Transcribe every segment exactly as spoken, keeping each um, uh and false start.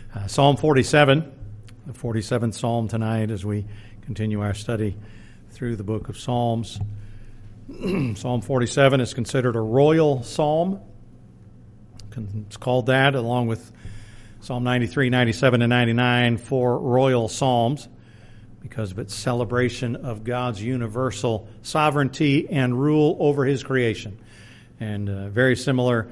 Uh, Psalm forty-seven, the forty-seventh Psalm tonight as we continue our study through the book of Psalms. Psalm forty-seven is considered a royal psalm. It's called that along with Psalm ninety-three, ninety-seven, and ninety-nine, four royal psalms because of its celebration of God's universal sovereignty and rule over His creation. And uh, very similar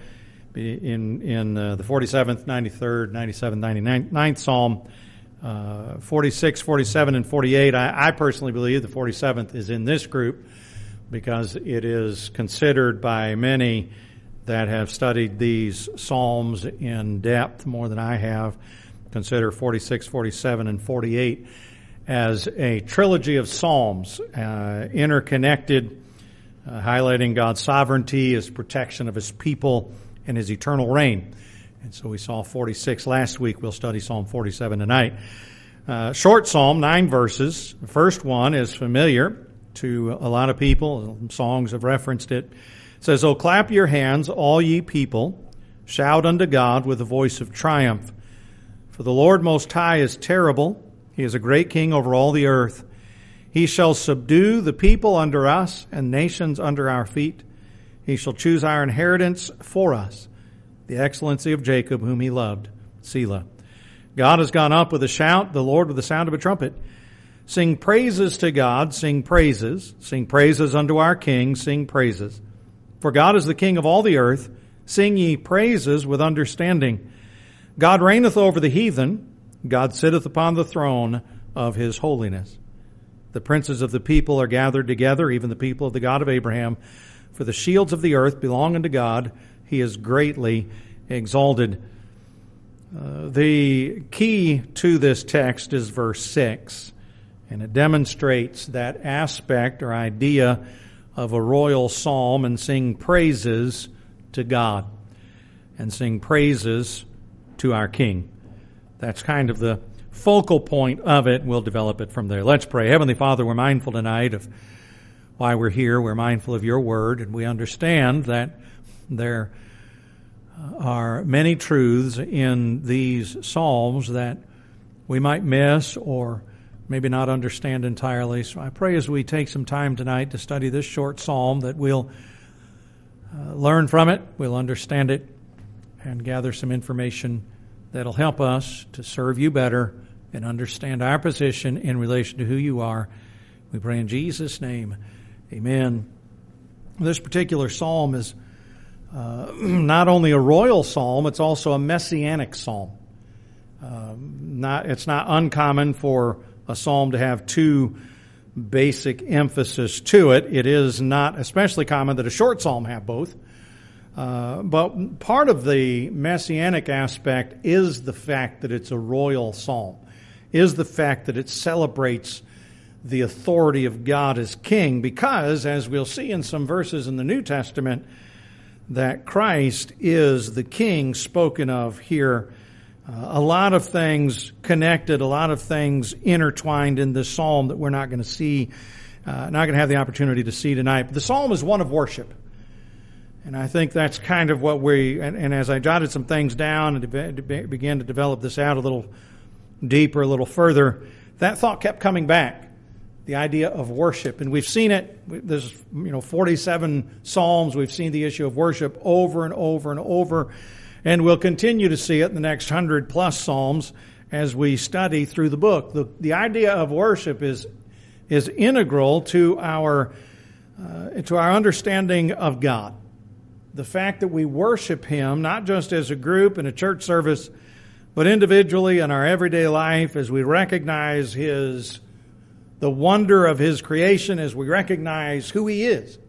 in in uh, the forty-seventh, ninety-third, ninety-seventh, ninety-ninth Psalm, uh, forty-six, forty-seven, and forty-eight. I, I personally believe the forty-seventh is in this group because it is considered by many that have studied these Psalms in depth more than I have, consider forty-six, forty-seven, and forty-eight as a trilogy of Psalms, uh, interconnected, uh, highlighting God's sovereignty, His protection of His people, and His eternal reign. And so we saw forty-six last week. We'll study Psalm forty-seven tonight. Uh, short psalm, nine verses. The first one is familiar to a lot of people. Songs have referenced it. It says, "O clap your hands, all ye people. Shout unto God with a voice of triumph. For the Lord Most High is terrible. He is a great king over all the earth. He shall subdue the people under us and nations under our feet. He shall choose our inheritance for us, the excellency of Jacob, whom He loved. Selah. God has gone up with a shout, the Lord with the sound of a trumpet. Sing praises to God, sing praises. Sing praises unto our King, sing praises. For God is the King of all the earth. Sing ye praises with understanding. God reigneth over the heathen. God sitteth upon the throne of His holiness. The princes of the people are gathered together, even the people of the God of Abraham. For the shields of the earth belong unto God. He is greatly exalted." Uh, the key to this text is verse six, and it demonstrates that aspect or idea of a royal psalm and sing praises to God and sing praises to our King. That's kind of the focal point of it. We'll develop it from there. Let's pray. Heavenly Father, we're mindful tonight of why we're here. We're mindful of Your Word, and we understand that there are many truths in these Psalms that we might miss or maybe not understand entirely. So I pray as we take some time tonight to study this short psalm that we'll uh, learn from it, we'll understand it, and gather some information that'll help us to serve You better and understand our position in relation to who You are. We pray in Jesus' name. Amen. This particular psalm is uh, not only a royal psalm, it's also a messianic psalm. Um, not, it's not uncommon for a psalm to have two basic emphasis to it. It is not especially common that a short psalm have both. Uh, but part of the messianic aspect is the fact that it's a royal psalm, is the fact that it celebrates the authority of God as King, because, as we'll see in some verses in the New Testament, that Christ is the King spoken of here. Uh, a lot of things connected, a lot of things intertwined in this psalm that we're not going to see, uh, not going to have the opportunity to see tonight. But the psalm is one of worship. And I think that's kind of what we, and, and as I jotted some things down and de- began to develop this out a little deeper, a little further, that thought kept coming back. The idea of worship. And we've seen it, there's, you know, forty-seven Psalms, we've seen the issue of worship over and over and over, and we'll continue to see it in the next hundred plus Psalms as we study through the book. The, the idea of worship is, is integral to our, uh, to our understanding of God. The fact that we worship Him, not just as a group in a church service, but individually in our everyday life as we recognize His the wonder of His creation, as we recognize who He is.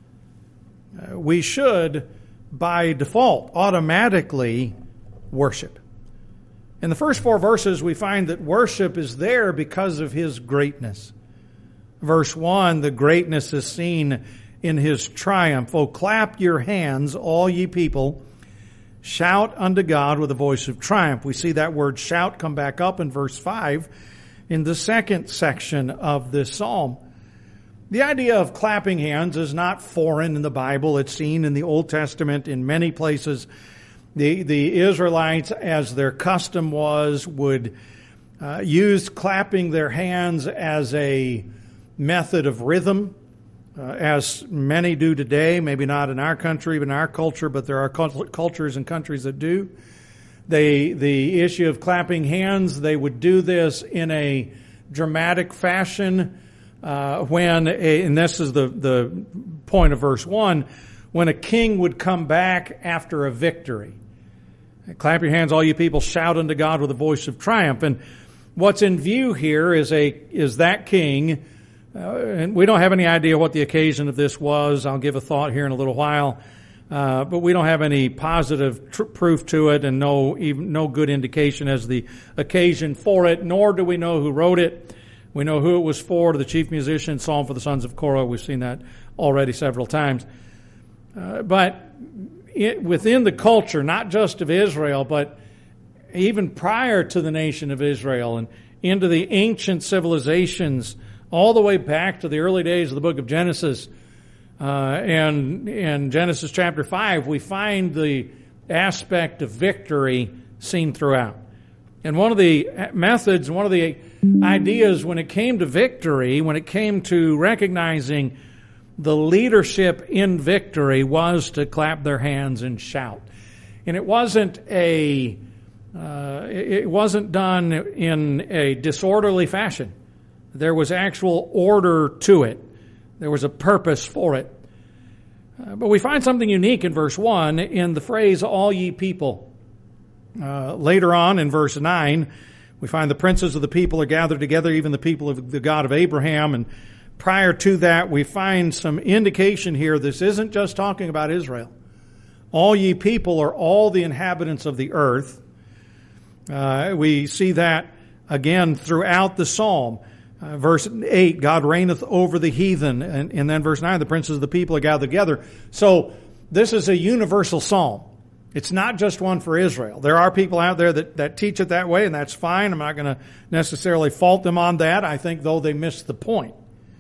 Uh, we should, by default, automatically worship. In the first four verses, we find that worship is there because of His greatness. Verse one, the greatness is seen in His triumph. "O clap your hands, all ye people. Shout unto God with a voice of triumph." We see that word shout come back up in verse five. In the second section of this psalm. The idea of clapping hands is not foreign in the Bible. It's seen in the Old Testament in many places. The, the Israelites, as their custom was, would uh, use clapping their hands as a method of rhythm, uh, as many do today, maybe not in our country, but in our culture, but there are cultures and countries that do. They, the issue of clapping hands, they would do this in a dramatic fashion uh, when, a, and this is the, the point of verse one, when a king would come back after a victory. Clap your hands, all you people, shout unto God with a voice of triumph. And what's in view here is a is that king, uh, and we don't have any idea what the occasion of this was. I'll give a thought here in a little while, uh, but we don't have any positive tr- proof to it, and no even no good indication as the occasion for it. Nor do we know who wrote it. We know who it was for: the chief musician, Psalm for the sons of Korah. We've seen that already several times, uh, but. It, within the culture, not just of Israel, but even prior to the nation of Israel and into the ancient civilizations, all the way back to the early days of the book of Genesis, uh, and in Genesis chapter five, we find the aspect of victory seen throughout. And one of the methods, one of the ideas when it came to victory, when it came to recognizing the leadership in victory, was to clap their hands and shout. And it wasn't a, uh, it wasn't done in a disorderly fashion. There was actual order to it. There was a purpose for it. Uh, but we find something unique in verse one in the phrase, all ye people. Uh, later on in verse nine, we find the princes of the people are gathered together, even the people of the God of Abraham. And prior to that, we find some indication here this isn't just talking about Israel. All ye people are all the inhabitants of the earth. Uh, we see that again throughout the psalm. Uh, verse eight, God reigneth over the heathen. And, and then verse nine, the princes of the people are gathered together. So this is a universal psalm. It's not just one for Israel. There are people out there that, that teach it that way, and that's fine. I'm not going to necessarily fault them on that. I think, though, they missed the point.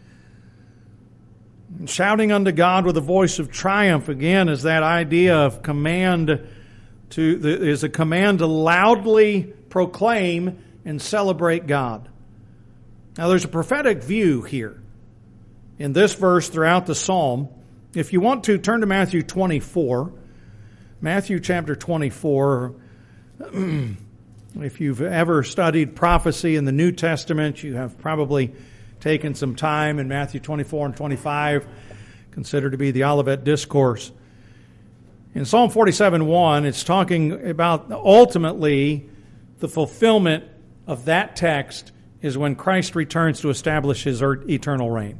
Shouting unto God with a voice of triumph, again, is that idea of command to, is a command to loudly proclaim and celebrate God. Now, there's a prophetic view here in this verse throughout the psalm. If you want to, turn to Matthew twenty-four. Matthew chapter twenty-four. If you've ever studied prophecy in the New Testament, you have probably taken some time in Matthew twenty-four and twenty-five, considered to be the Olivet Discourse. In Psalm forty-seven one, it's talking about ultimately the fulfillment of that text is when Christ returns to establish his eternal reign.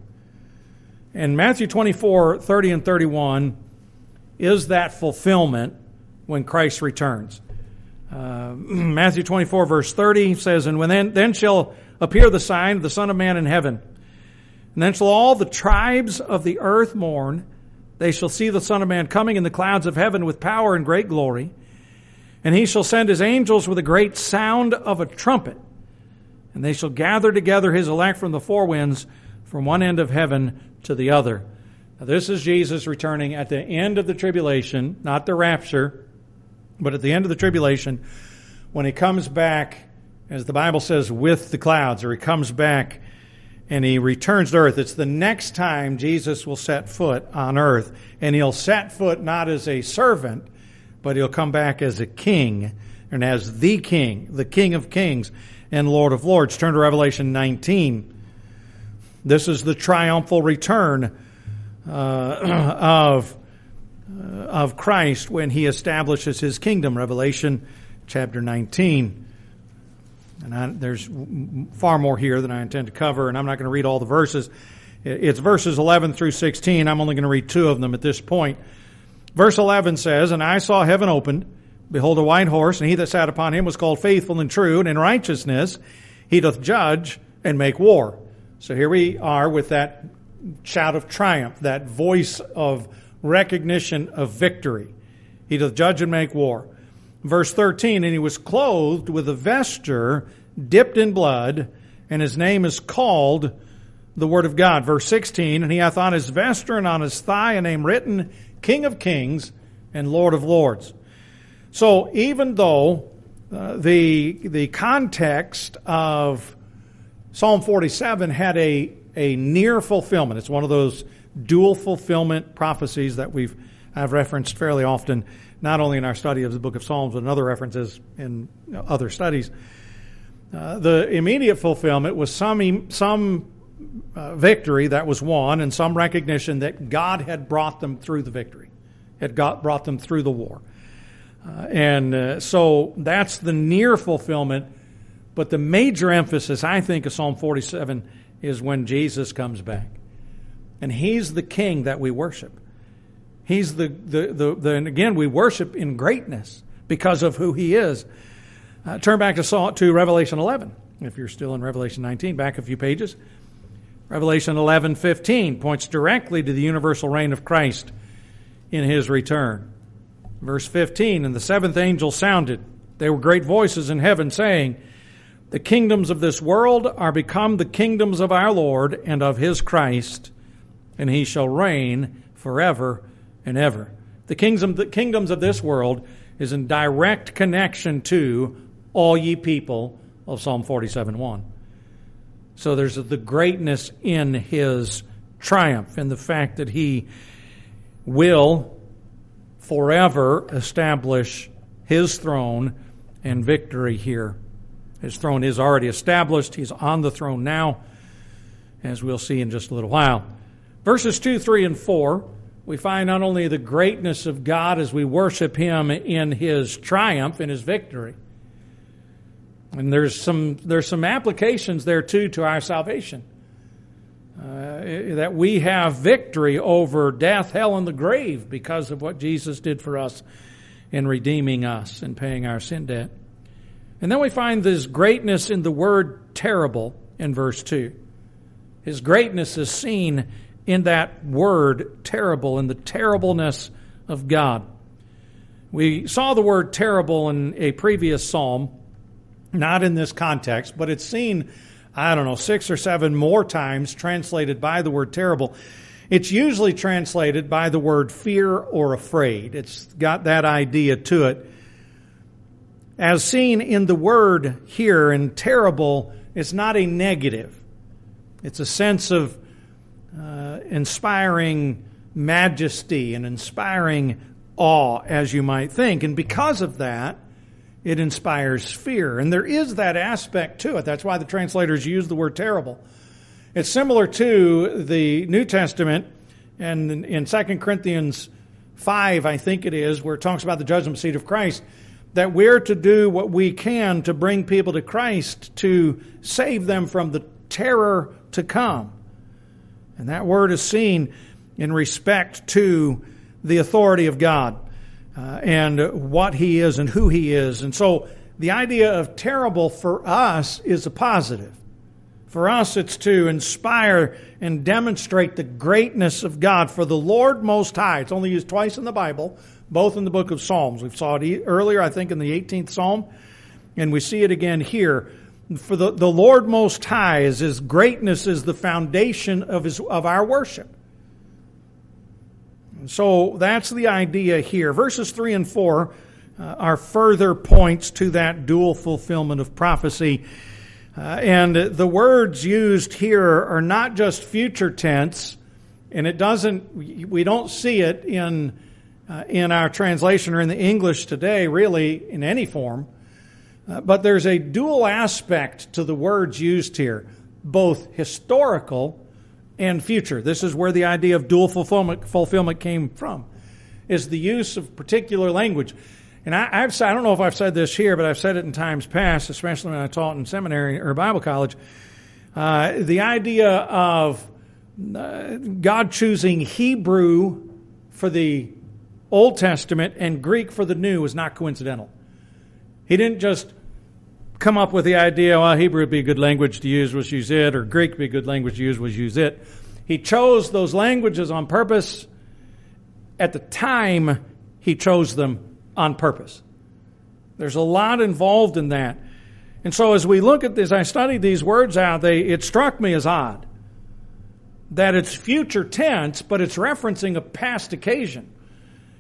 And Matthew twenty-four, thirty and thirty-one is that fulfillment when Christ returns. Uh, Matthew twenty-four verse thirty says, And when then, then shall appear the sign of the Son of Man in heaven. And then shall all the tribes of the earth mourn. They shall see the Son of Man coming in the clouds of heaven with power and great glory. And he shall send his angels with a great sound of a trumpet. And they shall gather together his elect from the four winds, from one end of heaven to the other. Now, this is Jesus returning at the end of the tribulation, not the rapture, but at the end of the tribulation, when he comes back, as the Bible says, with the clouds, or he comes back and he returns to earth. It's the next time Jesus will set foot on earth. And he'll set foot not as a servant, but he'll come back as a king, and as the king, the King of Kings and Lord of Lords. Turn to Revelation nineteen. This is the triumphal return uh, of, uh, of Christ when he establishes his kingdom. Revelation chapter nineteen. And I, there's far more here than I intend to cover, and I'm not going to read all the verses. It's verses eleven through sixteen. I'm only going to read two of them at this point. Verse eleven says, And I saw heaven opened. Behold, a white horse, and he that sat upon him was called Faithful and True, and in righteousness he doth judge and make war. So here we are with that shout of triumph, that voice of recognition of victory. He doth judge and make war. Verse thirteen, And he was clothed with a vesture dipped in blood, and his name is called the Word of God. Verse sixteen, And he hath on his vesture and on his thigh a name written, King of Kings and Lord of Lords. So even though uh, the the context of Psalm forty-seven had a, a near fulfillment, it's one of those dual fulfillment prophecies that we've I've referenced fairly often, not only in our study of the book of Psalms, but in other references in other studies. Uh, the immediate fulfillment was some some uh, victory that was won, and some recognition that God had brought them through the victory, had got, brought them through the war. Uh, and uh, so that's the near fulfillment. But the major emphasis, I think, of Psalm forty-seven is when Jesus comes back. And He's the King that we worship. He's the, the, the, the and again, we worship in greatness because of who He is. Uh, turn back to, Psalm, to Revelation eleven. If you're still in Revelation nineteen, back a few pages. Revelation eleven fifteen points directly to the universal reign of Christ in His return. Verse fifteen, and the seventh angel sounded. There were great voices in heaven saying, the kingdoms of this world are become the kingdoms of our Lord and of His Christ, and He shall reign forever and ever. The kingdoms, the kingdoms of this world is in direct connection to all ye people of Psalm forty-seven one. So there's the greatness in His triumph, in the fact that He will forever establish His throne and victory here. His throne is already established. He's on the throne now, as we'll see in just a little while. Verses two, three, and four, we find not only the greatness of God as we worship Him in His triumph, in His victory, and there's some there's some applications there too to our salvation. Uh, that we have victory over death, hell, and the grave because of what Jesus did for us in redeeming us and paying our sin debt. And then we find this greatness in the word terrible in verse two. His greatness is seen in that word terrible, in the terribleness of God. We saw the word terrible in a previous psalm, not in this context, but it's seen, I don't know, six or seven more times translated by the word terrible. It's usually translated by the word fear or afraid. It's got that idea to it. As seen in the word here in terrible, it's not a negative. It's a sense of uh, inspiring majesty and inspiring awe, as you might think. And because of that, it inspires fear. And there is that aspect to it. That's why the translators use the word terrible. It's similar to the New Testament, and in Second Corinthians five, I think it is, where it talks about the judgment seat of Christ, that we're to do what we can to bring people to Christ to save them from the terror to come. And that word is seen in respect to the authority of God. Uh, and what He is and who He is. And so the idea of terrible for us is a positive. For us, it's to inspire and demonstrate the greatness of God. For the Lord Most High, it's only used twice in the Bible, both in the book of Psalms. We saw it earlier, I think, in the eighteenth Psalm, and we see it again here. For the, the Lord Most High, is His greatness is the foundation of His of our worship. So that's the idea here. Verses three and four uh, are further points to that dual fulfillment of prophecy. Uh, and the words used here are not just future tense, and it doesn't, we don't see it in, uh, in our translation or in the English today, really, in any form. Uh, but there's a dual aspect to the words used here, both historical and future. This is where the idea of dual fulfillment, fulfillment came from, is the use of particular language. And I, I've I don't know if I've said this here, but I've said it in times past, especially when I taught in seminary or Bible college. Uh, the idea of uh, God choosing Hebrew for the Old Testament and Greek for the New is not coincidental. He didn't just come up with the idea, well, Hebrew would be a good language to use, was use it, or Greek would be a good language to use, was use it. He chose those languages on purpose. At the time, He chose them on purpose. There's a lot involved in that. And so as we look at this, I studied these words out, they it struck me as odd that it's future tense, but it's referencing a past occasion.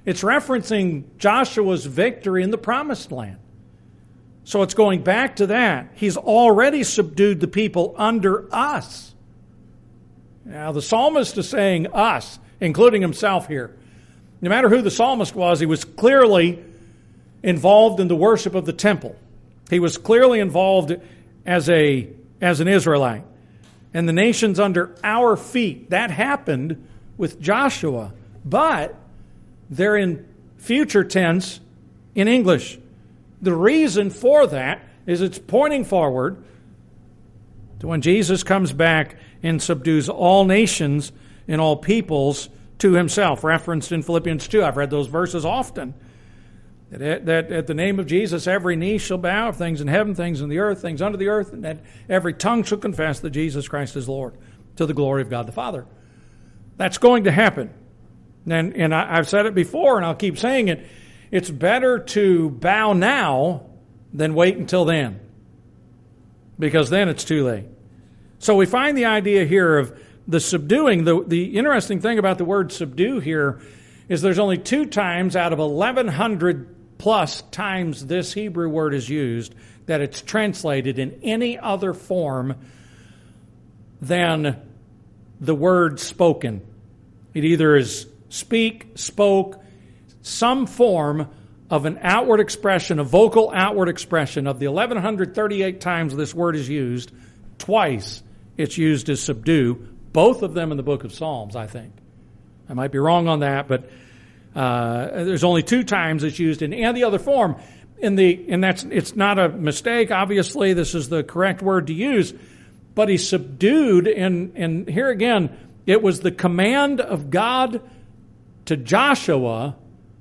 It's referencing Joshua's victory in the Promised Land. So it's going back to that. He's already subdued the people under us. Now, the psalmist is saying us, including himself here. No matter who the psalmist was, he was clearly involved in the worship of the temple. He was clearly involved as a as an Israelite. And the nations under our feet. That happened with Joshua. But they're in future tense in English. The reason for that is it's pointing forward to when Jesus comes back and subdues all nations and all peoples to himself, referenced in Philippians two. I've read those verses often. That, that at the name of Jesus, every knee shall bow, of things in heaven, things in the earth, things under the earth, and that every tongue shall confess that Jesus Christ is Lord, to the glory of God the Father. That's going to happen. And, and I, I've said it before, and I'll keep saying it. It's better to bow now than wait until then, because then it's too late. So we find the idea here of the subduing. The, the interesting thing about the word subdue here is there's only two times out of eleven hundred plus times this Hebrew word is used that it's translated in any other form than the word spoken. It either is speak, spoke, some form of an outward expression, a vocal outward expression. Of the eleven thirty-eight times this word is used, twice it's used as subdue, both of them in the book of Psalms, I think. I might be wrong on that, but uh, there's only two times it's used in any other form. In the and that's it's not a mistake. Obviously, this is the correct word to use. But he subdued, and and here again, it was the command of God to Joshua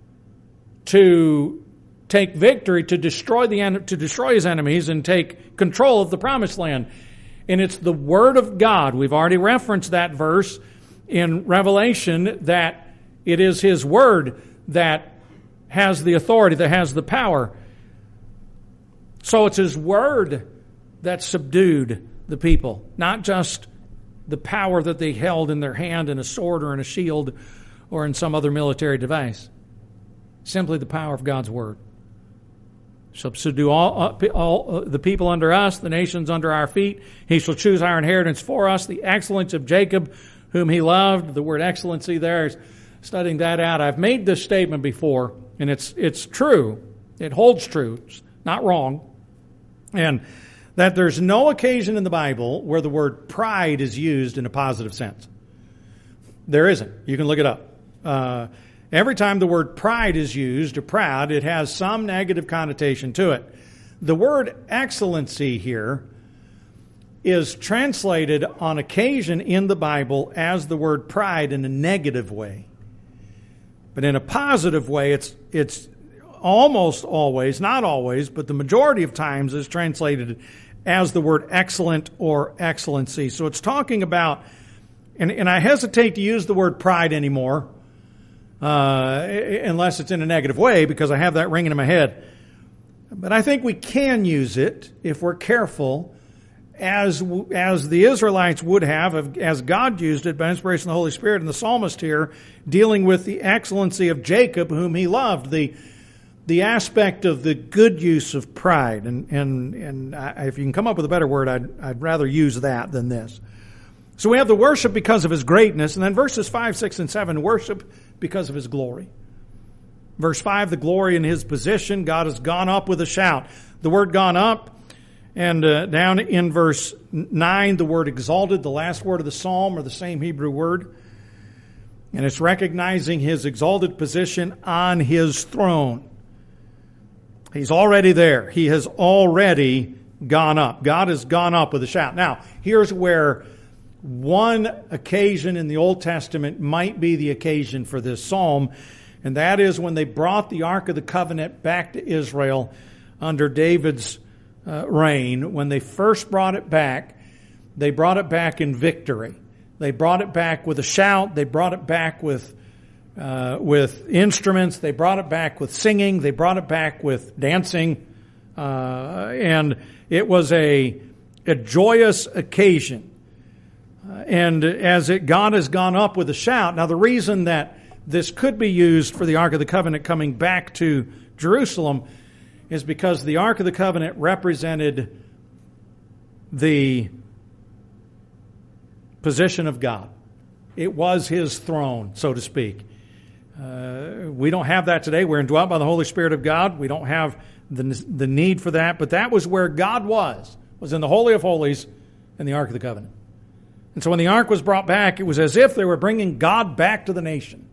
to take victory, to destroy the to destroy his enemies, and take control of the Promised Land. And it's the Word of God. We've already referenced that verse in Revelation, that it is His Word that has the authority, that has the power. So it's His Word that subdued the people, not just the power that they held in their hand in a sword or in a shield or in some other military device. Simply the power of God's Word. Subdue all, all the people under us, the nations under our feet. He shall choose our inheritance for us, the excellence of Jacob, whom he loved. The word excellency there is studying that out. I've made this statement before, and it's it's true. It holds true. It's not wrong. And that there's no occasion in the Bible where the word pride is used in a positive sense. There isn't. You can look it up. Uh, every time the word pride is used, or proud, it has some negative connotation to it. The word excellency here is translated on occasion in the Bible as the word pride in a negative way. But in a positive way, it's it's almost always, not always, but the majority of times is translated as the word excellent or excellency. So it's talking about, and, and I hesitate to use the word pride anymore, uh, unless it's in a negative way, because I have that ringing in my head. But I think we can use it if we're careful, as as the Israelites would have, as God used it by inspiration of the Holy Spirit, and the psalmist here dealing with the excellency of Jacob, whom he loved, the the aspect of the good use of pride. And and and I, if you can come up with a better word, I'd I'd rather use that than this. So we have the worship because of His greatness, and then verses five, six, and seven, worship because of His glory. Verse five, the glory in His position. God has gone up with a shout. The word gone up, and uh, down in verse nine, the word exalted, the last word of the psalm, are the same Hebrew word. And it's recognizing His exalted position on His throne. He's already there. He has already gone up. God has gone up with a shout. Now, here's where one occasion in the Old Testament might be the occasion for this psalm, and that is when they brought the Ark of the Covenant back to Israel under David's uh, reign. When they first brought it back, they brought it back in victory. They brought it back with a shout. They brought it back with uh, with instruments. They brought it back with singing. They brought it back with dancing. Uh, and it was a, a joyous occasion. Uh, and as it, God has gone up with a shout. Now, the reason that this could be used for the Ark of the Covenant coming back to Jerusalem is because the Ark of the Covenant represented the position of God. It was His throne, so to speak. Uh, we don't have that today. We're indwelt by the Holy Spirit of God. We don't have the, the need for that, but that was where God was, was in the Holy of Holies in the Ark of the Covenant. And so when the Ark was brought back, it was as if they were bringing God back to the nation.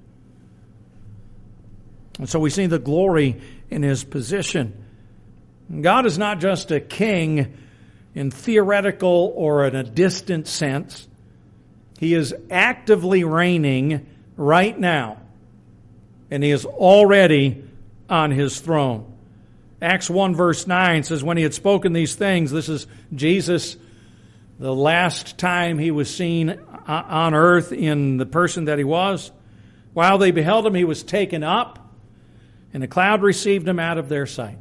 And so we see the glory in His position. God is not just a king in theoretical or in a distant sense. He is actively reigning right now. And He is already on His throne. Acts one verse nine says, when He had spoken these things, this is Jesus, the last time He was seen on earth in the person that He was. While they beheld Him, He was taken up, and a cloud received Him out of their sight.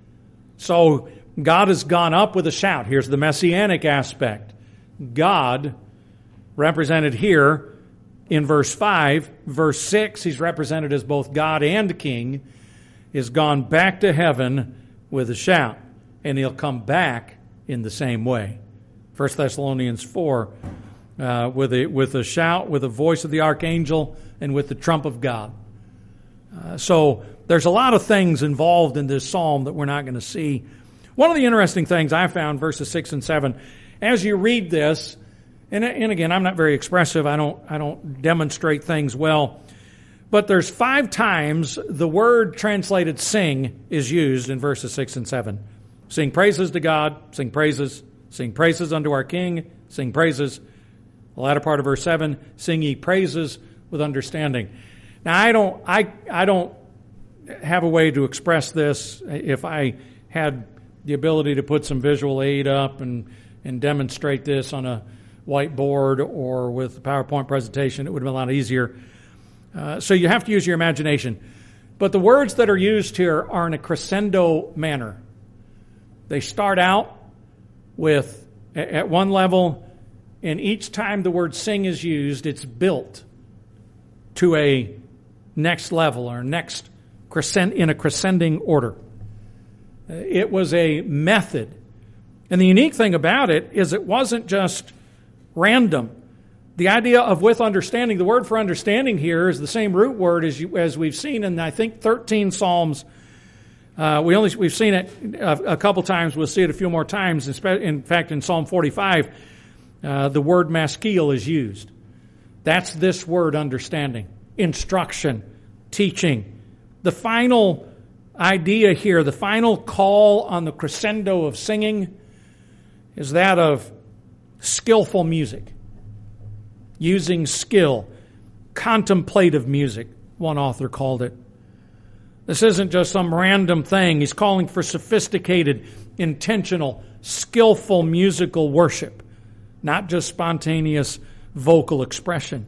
So God has gone up with a shout. Here's the messianic aspect. God, represented here in verse five, verse six, He's represented as both God and King, is gone back to heaven with a shout. And He'll come back in the same way. First Thessalonians four, uh, with, a, with a shout, with the voice of the archangel, and with the trump of God. Uh, so there's a lot of things involved in this psalm that we're not going to see. One of the interesting things I found, verses six and seven, as you read this, and, and again, I'm not very expressive. I don't, I don't demonstrate things well. But there's five times the word translated sing is used in verses six and seven. Sing praises to God, sing praises, sing praises unto our King, sing praises. The latter part of verse seven, sing ye praises with understanding. Now, I don't, I, I don't have a way to express this. If I had the ability to put some visual aid up and, and demonstrate this on a whiteboard or with a PowerPoint presentation, it would have been a lot easier. Uh, so you have to use your imagination. But the words that are used here are in a crescendo manner. They start out with, at one level, and each time the word sing is used, it's built to a next level or next crescent in a crescending order. It was a method. And the unique thing about it is it wasn't just random. The idea of with understanding, the word for understanding here is the same root word as you, as we've seen in, I think, thirteen Psalms. Uh, we only, we've seen it a, a couple times. We'll see it a few more times. In fact, in Psalm forty-five, uh, the word maskil is used. That's this word understanding, instruction, teaching. The final idea here, the final call on the crescendo of singing is that of skillful music. Using skill, contemplative music, one author called it. This isn't just some random thing. He's calling for sophisticated, intentional, skillful musical worship, not just spontaneous vocal expression.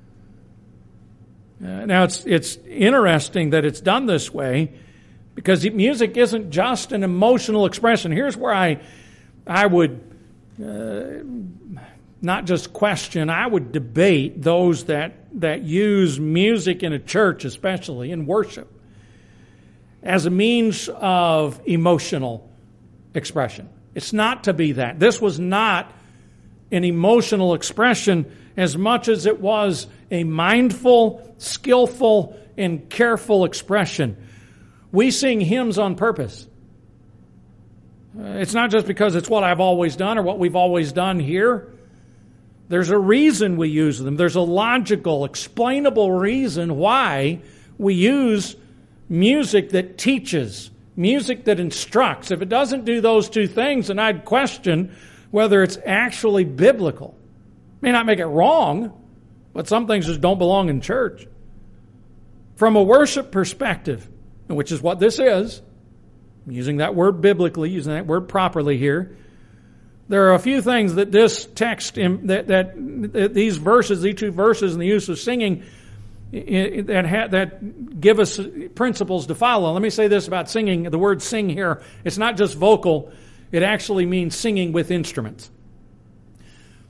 Uh, now, it's it's interesting that it's done this way because music isn't just an emotional expression. Here's where I, I would uh, not just question, I would debate those that, that use music in a church, especially in worship, as a means of emotional expression. It's not to be that. This was not an emotional expression as much as it was a mindful, skillful, and careful expression. We sing hymns on purpose. It's not just because it's what I've always done or what we've always done here. There's a reason we use them. There's a logical, explainable reason why we use music that teaches, music that instructs. If it doesn't do those two things, then I'd question whether it's actually biblical. It may not make it wrong, but some things just don't belong in church. From a worship perspective, which is what this is, I'm using that word biblically, using that word properly here, there are a few things that this text, that, that, that these verses, these two verses and the use of singing, that ha, that give us principles to follow. Let me say this about singing. The word sing here, it's not just vocal. It actually means singing with instruments.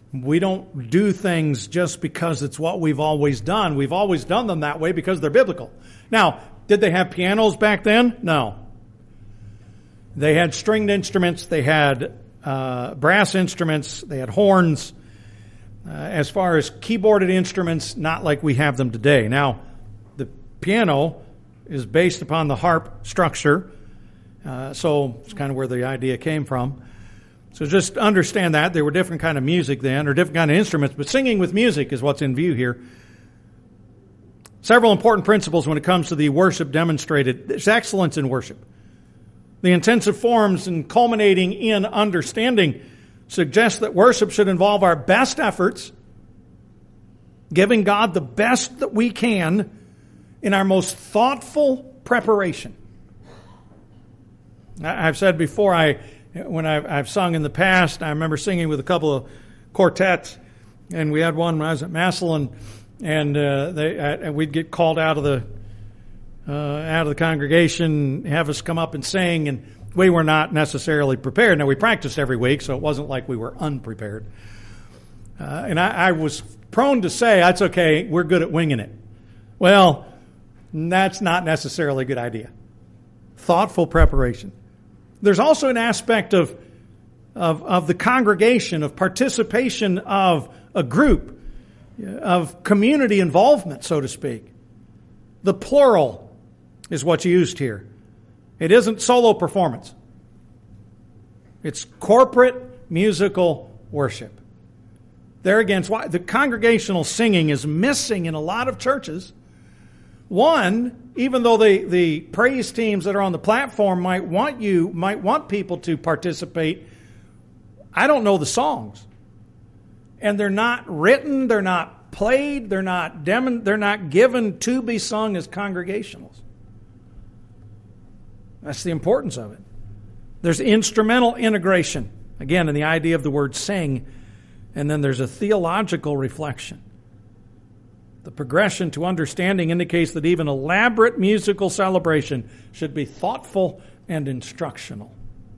We don't do things just because it's what we've always done. We've always done them that way because they're biblical. Now, did they have pianos back then? No. They had stringed instruments. They had uh, brass instruments. They had horns. Uh, as far as keyboarded instruments, not like we have them today. Now, the piano is based upon the harp structure. Uh, so it's kind of where the idea came from. So just understand that. There were different kind of music then, or different kind of instruments, but singing with music is what's in view here. Several important principles when it comes to the worship demonstrated. There's excellence in worship. The intensive forms and culminating in understanding suggest that worship should involve our best efforts, giving God the best that we can in our most thoughtful preparation. I've said before, I when I've, I've sung in the past, I remember singing with a couple of quartets, and we had one when I was at Massillon, and uh, they uh, we'd get called out of the uh, out of the congregation, have us come up and sing, and we were not necessarily prepared. Now, we practiced every week, so it wasn't like we were unprepared. Uh, and I, I was prone to say, that's okay, we're good at winging it. Well, that's not necessarily a good idea. Thoughtful preparation. There's also an aspect of, of, of the congregation, of participation of a group, of community involvement, so to speak. The plural is what's used here. It isn't solo performance. It's corporate musical worship. There again, it's why the congregational singing is missing in a lot of churches. One, even though the, the praise teams that are on the platform might want you, might want people to participate, I don't know the songs. And they're not written, they're not played, they're not dem- they're not given to be sung as congregationals. That's the importance of it. There's instrumental integration, again, in the idea of the word sing, and then there's a theological reflection. The progression to understanding indicates that even elaborate musical celebration should be thoughtful and instructional.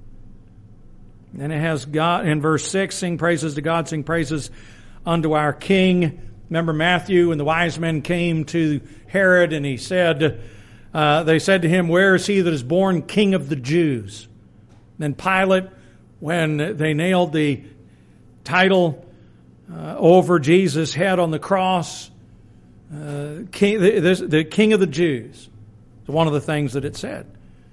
And it has God, in verse six, sing praises to God, sing praises unto our King. Remember Matthew, and the wise men came to Herod, and he said, uh, they said to him, where is he that is born King of the Jews? Then Pilate, when they nailed the title uh, over Jesus' head on the cross, uh, king, the, this, the King of the Jews, is one of the things that it said.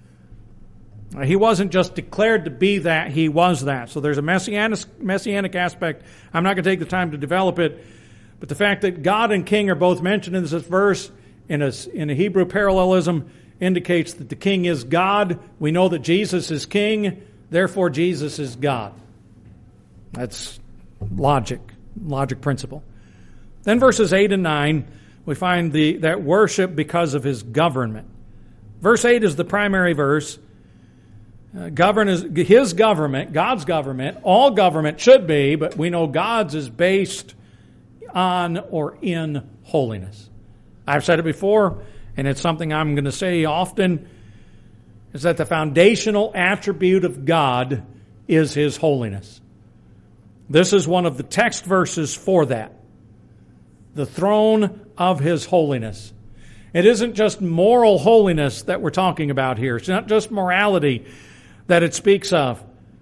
He wasn't just declared to be that, he was that. So there's a messianic, messianic aspect. I'm not going to take the time to develop it, but the fact that God and King are both mentioned in this verse in a, in a Hebrew parallelism indicates that the King is God. We know that Jesus is King, therefore Jesus is God. That's logic, logic principle. Then verses eight and nine, we find the that worship because of his government. Verse eight is the primary verse. Uh, govern is his government, God's government. All government should be, but we know God's is based on or in holiness. I've said it before, and it's something I'm going to say often, is that the foundational attribute of God is his holiness. This is one of the text verses for that. The throne of his holiness. It isn't just moral holiness that we're talking about here. It's not just morality that it speaks of.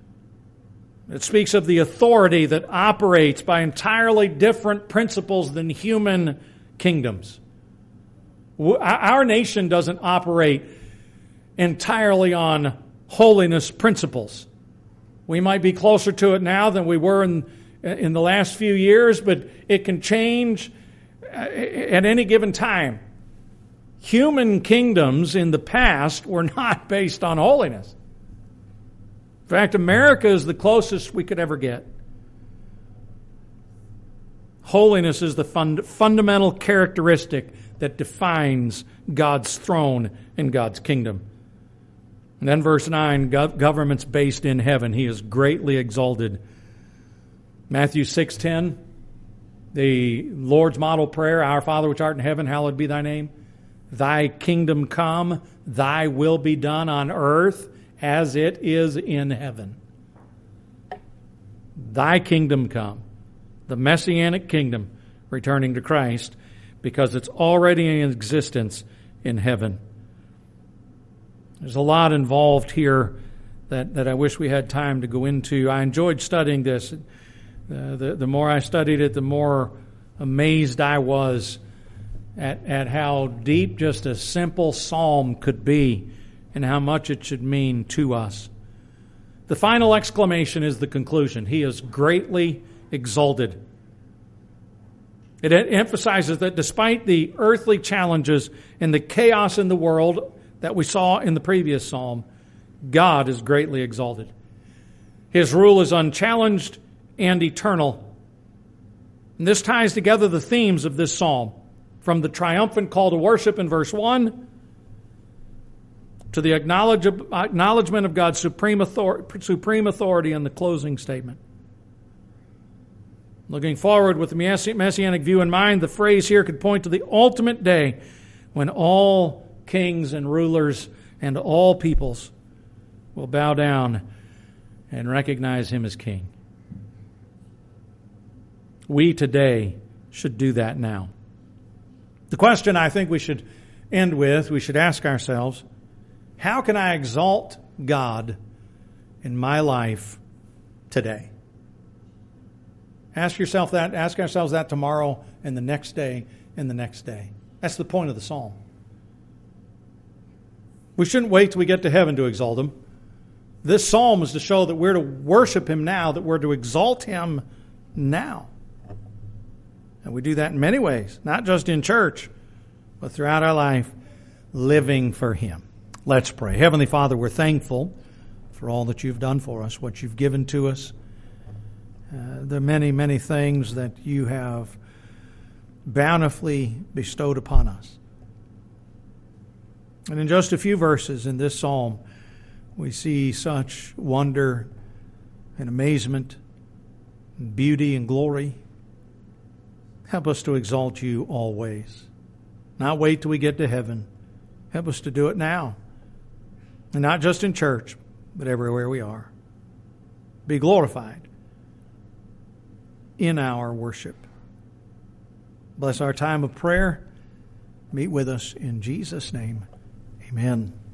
It speaks of the authority that operates by entirely different principles than human kingdoms. Our nation doesn't operate entirely on holiness principles. We might be closer to it now than we were in, in the last few years, but it can change at any given time. Human kingdoms in the past were not based on holiness. In fact, America is the closest we could ever get. Holiness is the fund, fundamental characteristic that defines God's throne and God's kingdom. And then verse nine, government's based in heaven. He is greatly exalted. Matthew six ten, the Lord's model prayer, Our Father which art in heaven, hallowed be thy name. Thy kingdom come, thy will be done on earth as it is in heaven. Thy kingdom come. the Messianic kingdom returning to Christ, because it's already in existence in heaven. There's a lot involved here that, that I wish we had time to go into. I enjoyed studying this. Uh, the, the more I studied it, the more amazed I was at, at how deep just a simple psalm could be and how much it should mean to us. The final exclamation is the conclusion. He is greatly exalted. It emphasizes that despite the earthly challenges and the chaos in the world that we saw in the previous psalm, God is greatly exalted. His rule is unchallenged and eternal. And this ties together the themes of this psalm, from the triumphant call to worship in verse one to the acknowledgement of God's supreme authority, supreme authority in the closing statement. Looking forward with the Messianic view in mind, the phrase here could point to the ultimate day when all kings and rulers and all peoples will bow down and recognize Him as King. We today should do that now. The question I think we should end with, we should ask ourselves, how can I exalt God in my life today? Ask yourself that, ask ourselves that tomorrow and the next day and the next day. That's the point of the psalm. We shouldn't wait till we get to heaven to exalt Him. This psalm is to show that we're to worship Him now, that we're to exalt Him now. And we do that in many ways, not just in church, but throughout our life, living for Him. Let's pray. Heavenly Father, we're thankful for all that You've done for us, what You've given to us, uh, the many, many things that You have bountifully bestowed upon us. And in just a few verses in this psalm, we see such wonder and amazement and beauty and glory. Help us to exalt You always. Not wait till we get to heaven. Help us to do it now. And not just in church, but everywhere we are. Be glorified in our worship. Bless our time of prayer. Meet with us in Jesus' name. Amen.